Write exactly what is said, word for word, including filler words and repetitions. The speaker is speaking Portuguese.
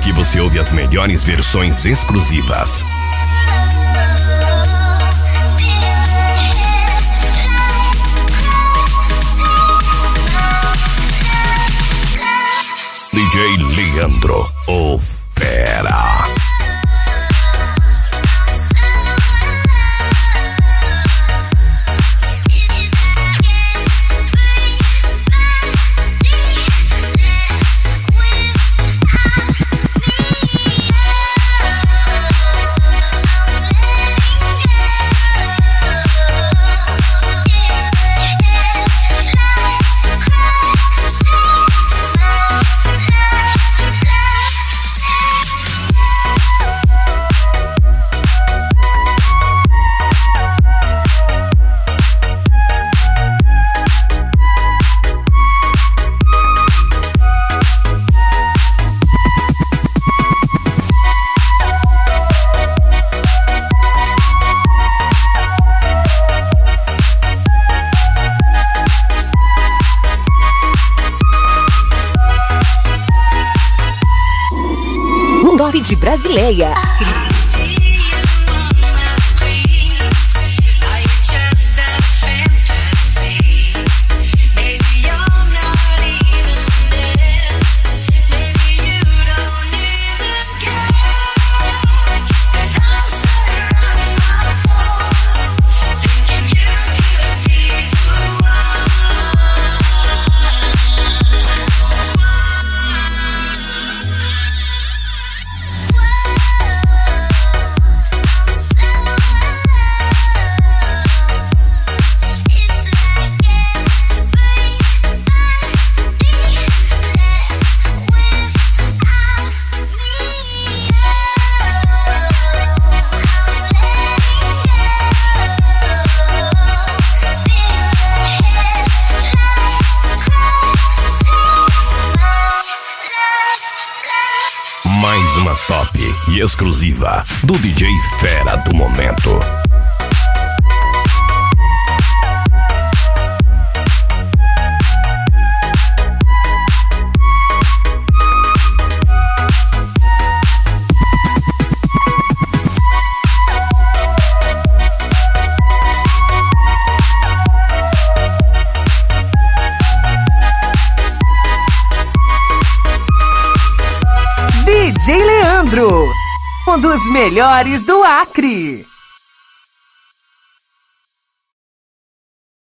Aqui você ouve as melhores versões exclusivas. D J Leandro, o fera. De Brasileia. Mais uma top e exclusiva do D J Fera do momento. D J Leandro, um dos melhores do Acre.